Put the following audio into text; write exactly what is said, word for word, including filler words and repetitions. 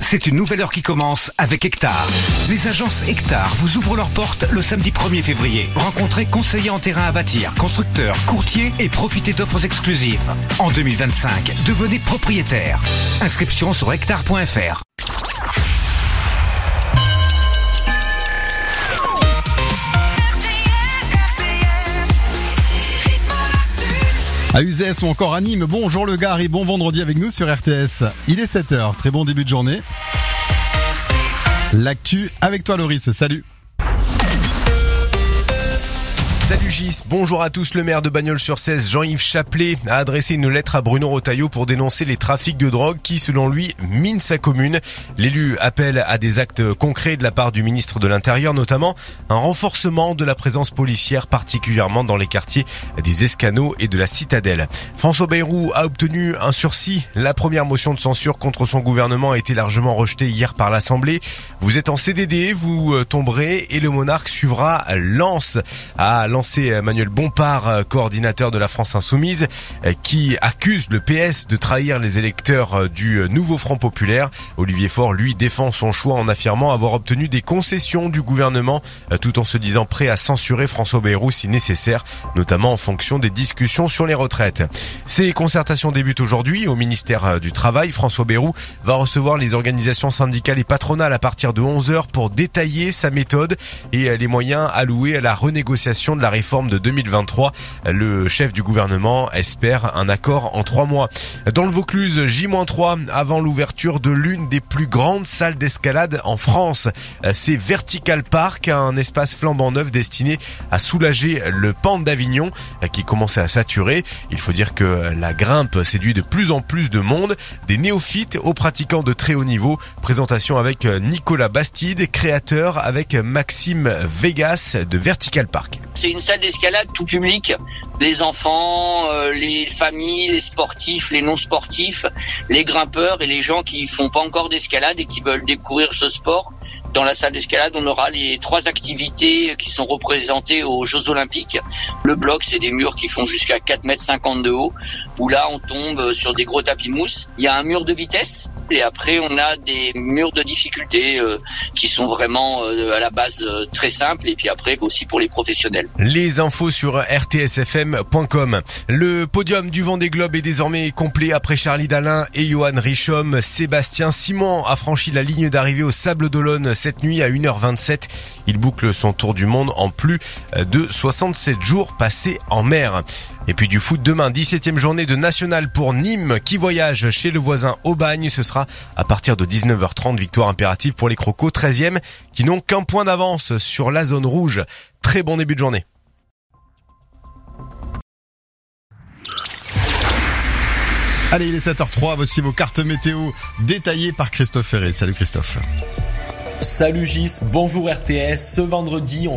c'est une nouvelle heure qui commence avec Hectare. Les agences Hectare vous ouvrent leurs portes le samedi premier février. Rencontrez conseillers en terrain à bâtir, constructeurs, courtiers et profitez d'offres exclusives. En deux mille vingt-cinq, devenez propriétaire. Inscription sur hectare point f r. À Uzès ou encore à Nîmes, bonjour le gars et bon vendredi avec nous sur R T S. Il est sept heures, très bon début de journée. L'actu avec toi Loris, salut. Salut Gis, bonjour à tous. Le maire de Bagnols-sur-Cèze, Jean-Yves Chaplet, a adressé une lettre à Bruno Retailleau pour dénoncer les trafics de drogue qui, selon lui, minent sa commune. L'élu appelle à des actes concrets de la part du ministre de l'Intérieur, notamment un renforcement de la présence policière, particulièrement dans les quartiers des Escanaux et de la Citadelle. François Bayrou a obtenu un sursis. La première motion de censure contre son gouvernement a été largement rejetée hier par l'Assemblée. Vous êtes en C D D, vous tomberez et le monarque suivra Lens, a lancé Manuel Bompard, coordinateur de la France Insoumise, qui accuse le P S de trahir les électeurs du nouveau Front Populaire. Olivier Faure, lui, défend son choix en affirmant avoir obtenu des concessions du gouvernement, tout en se disant prêt à censurer François Bayrou si nécessaire, notamment en fonction des discussions sur les retraites. Ces concertations débutent aujourd'hui au ministère du Travail. François Bayrou va recevoir les organisations syndicales et patronales à partir de onze heures pour détailler sa méthode et les moyens alloués à la renégociation de la réforme de deux mille vingt-trois. Le chef du gouvernement espère un accord en trois mois. Dans le Vaucluse, J moins trois avant l'ouverture de l'une des plus grandes salles d'escalade en France. C'est Vertical Park, un espace flambant neuf destiné à soulager le pan d'Avignon qui commençait à saturer. Il faut dire que la grimpe séduit de plus en plus de monde, des néophytes aux pratiquants de très haut niveau. Présentation avec Nicolas Bastide, créateur avec Maxime Vegas de Vertical Park. C'est une salle d'escalade tout public, les enfants, euh, les familles, les sportifs, les non-sportifs, les grimpeurs et les gens qui font pas encore d'escalade et qui veulent découvrir ce sport. Dans la salle d'escalade, on aura les trois activités qui sont représentées aux Jeux Olympiques. Le bloc, c'est des murs qui font jusqu'à quatre mètres cinquante de haut, où là, on tombe sur des gros tapis mousse. Il y a un mur de vitesse, et après, on a des murs de difficulté euh, qui sont vraiment euh, à la base euh, très simples, et puis après, aussi pour les professionnels. Les infos sur r t s f m point com. Le podium du Vendée Globe est désormais complet après Charlie Dalin et Johan Richomme. Sébastien Simon a franchi la ligne d'arrivée au Sables d'Olonne cette nuit à une heure vingt-sept. Il boucle son tour du monde en plus de soixante-sept jours passés en mer. Et puis du foot demain, dix-septième journée de National pour Nîmes qui voyage chez le voisin Aubagne. Ce sera à partir de dix-neuf heures trente, victoire impérative pour les Crocos, treizième, qui n'ont qu'un point d'avance sur la zone rouge. Très bon début de journée. Allez, il est sept heures trois, voici vos cartes météo détaillées par Christophe Ferré. Salut Christophe. Salut Gis, bonjour R T S. Ce vendredi, on